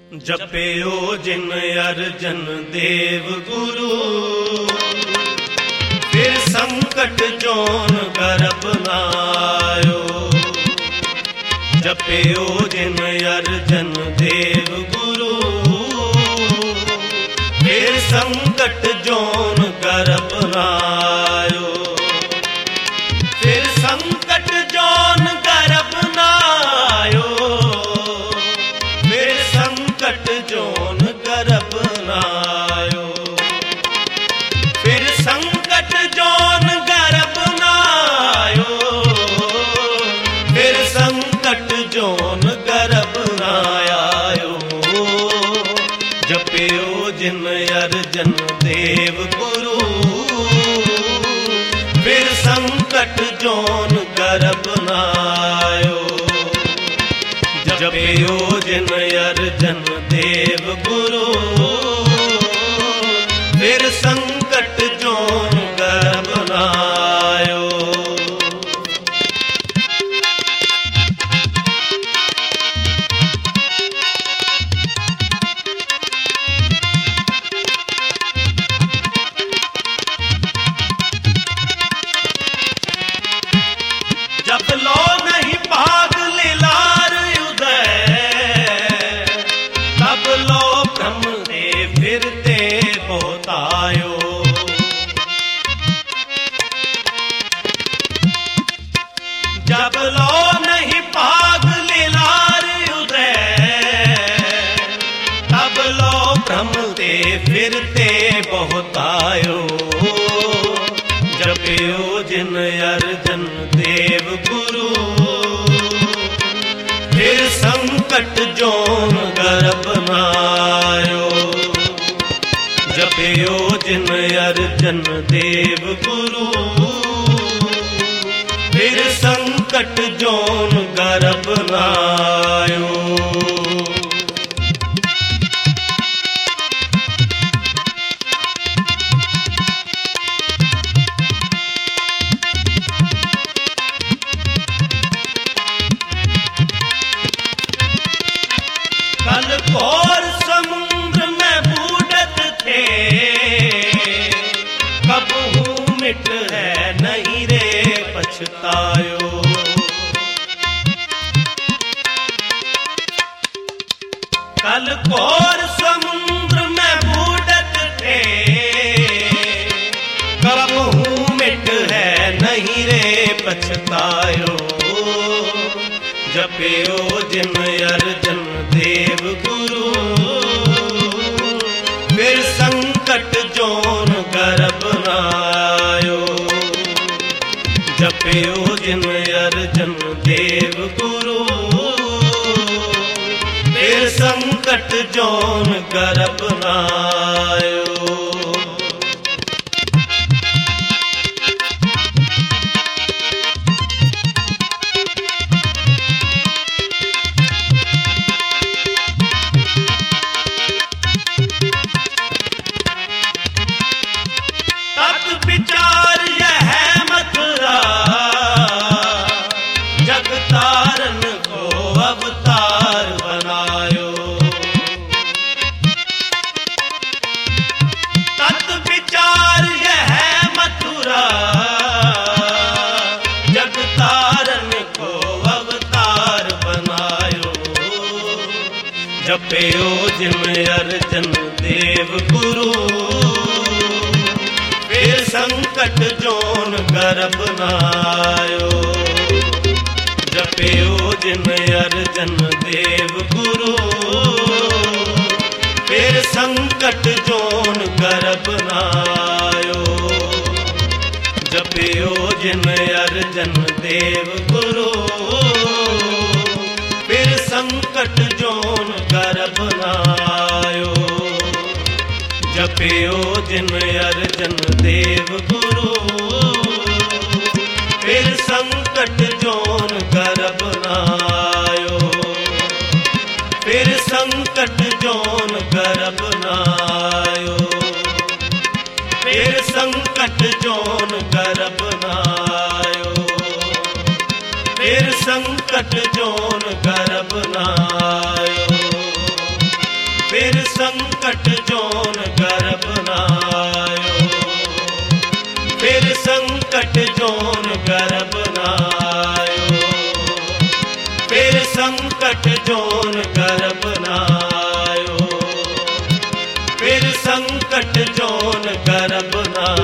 जपियो जिन अर्जन देव गुरु, फिर संकट जोन गर्भ नायो। जपियो जिन अर्जन देव गुरु, फिर संकट जोन गर्भ नायो। फिर संकट जोन गर्भ नायो, फिर संकट जोन गर्भ नायो। फिर संकट जोन गर्भ नायो, फिर संकट जोन गर्भ नायो। जपियो जिन अर्जन देव गुरु, फिर संकट जोन गर्भ नायो। जपियो जिन अर्जन देव गुरु, फिर संकट जोन गर्भ नायो। जब लो नहीं भाग लीलार उदय, तब लो ब्रह्म दे फिरते बहुतायो। जब लो नहीं भाग लीलार उदय, तब लो ब्रह्म दे फिरते बहुतायो। जपियो जिन अर्जन देव गुरु, फिर संकट जोन गर्भ नायो। जपियो जिन अर्जन देव गुरु, फिर संकट जोन गर्भ नायो। कल घोर समुद्र में बूढ़त थे, कबहू मिट है नहीं रे पछतायो। कल घोर समुद्र में बूढ़त थे, कबहू मिट है नहीं रे पछतायो। जपियो जिन अर्जन देव गुरु, फिर संकट जोन गर्भ नायो। जपियो जिन अर्जन देव गुरु, फिर संकट जोन गर्भ नायो। विचार यह मथुरा, जग तारन को अवतार बनायो। तत् विचार यह मथुरा, जग तारन को अवतार बनायो। जपियो जिन अर्जन देव गुरु, फिर संकट जोन गर्भ नायो। जपियो जिन अर्जन देव गुरु, फिर संकट जोन गर्भ नायो। जपियो जिन अर्जन देव गुरु, फिर संकट जोन गर्भ नायो। जपियो जिन अर्जन देव गुरु, फिर संकट जोन गर्भ नायो। फिर संकट जोन गर्भ नायो। फिर संकट जोन गर्भ नायो। फिर संकट जोन गर्भ नायो। संकट जोन गर्भ नायो, फिर संकट जोन गर्भ नायो, फिर संकट जोन गर्भ नायो, फिर संकट जोन गर्भ नायो।